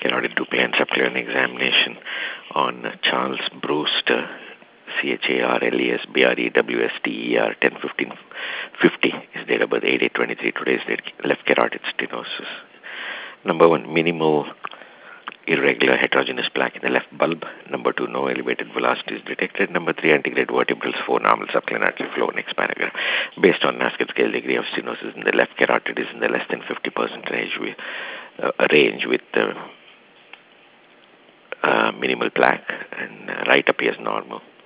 carotid duplicate and subclinical examination on Charles Brewster, CHARLES BREWSTER 101550. His date of birth 8823. Today's date, left carotid stenosis. Number 1, minimal irregular heterogeneous plaque in the left bulb. Number 2, no elevated velocity is detected. Number 3, antegrade vertebrals, 4 normal subclinical artery flow. Next paragraph. Based on Nasket scale, degree of stenosis in the left carotid is in the less than 50% range with minimal plaque, and right appears normal.